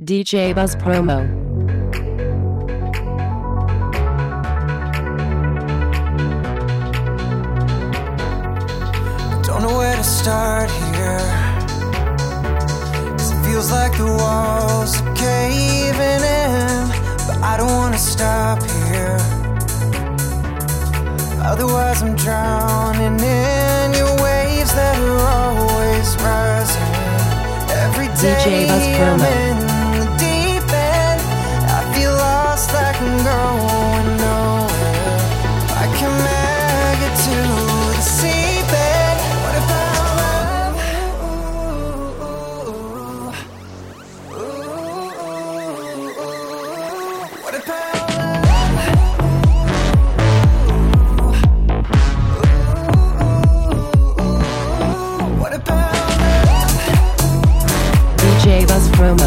DJ Buzz Promo. Don't know where to start here, 'cause it feels like the walls are caving in, but I don't wanna stop here. Otherwise I'm drowning in your waves that are always rising. Every day DJ Buzz Promo. I'm in the deep end. I feel lost like I'm going nowhere. I can make it to the seabed. What about love? What about What about DJ Buzz Promo.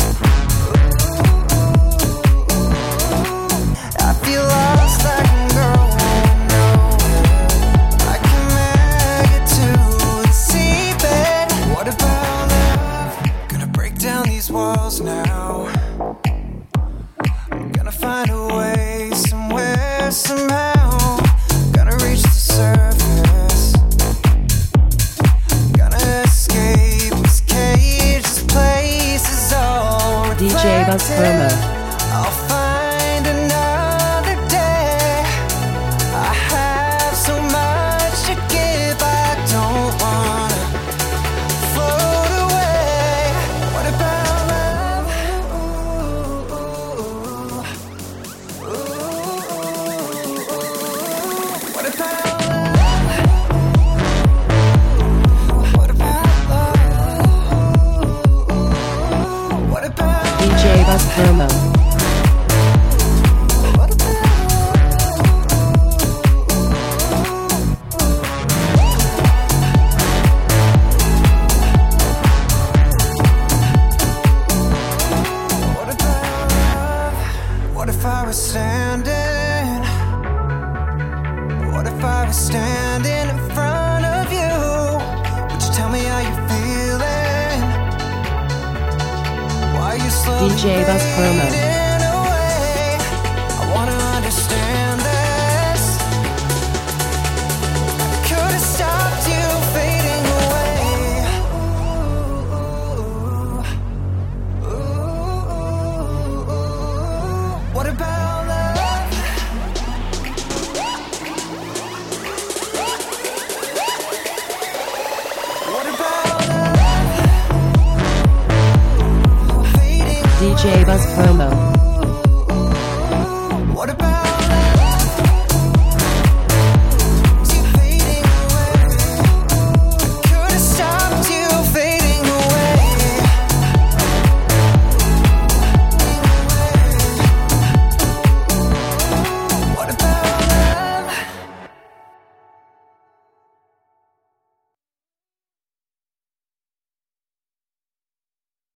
I feel lost like I'm going nowhere. I can make it to the seabed. What about love? Gonna break down these walls now. I'm gonna find a way somewhere, somehow. Gonna reach the surface. Gonna escape this cage. This place is all DJ Buzz reflected. Promo. I'll find another day. I have so much to give. I don't wanna float away. What about love? What about love? What about love? What about DJ Buzz Promo. What about What about love? What if I was standing? What if I was standing in front of you? Would you tell me how you're feeling? Why are you slowly DJ Buzz Promo. fading away? I wanna understand this. Could have stopped you fading away. What about love? What about love? Fading DJ Buzz Promo.